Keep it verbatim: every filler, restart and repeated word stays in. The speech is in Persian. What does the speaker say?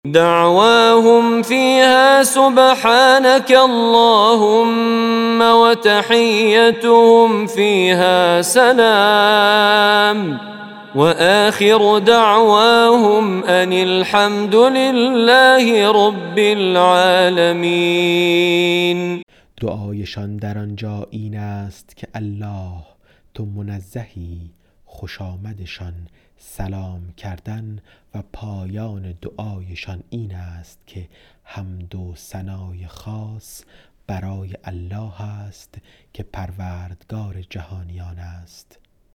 دعواهم فيها سبحانك اللهم وتحيتهم فيها سلام وآخر دعواهم أن الحمد لله رب العالمین. دعایشان در آنجا این است که الله تو منزهی، خوش آمدشان سلام کردن و پایان دعایشان این است که حمد و ثنای خاص برای الله است که پروردگار جهانیان است.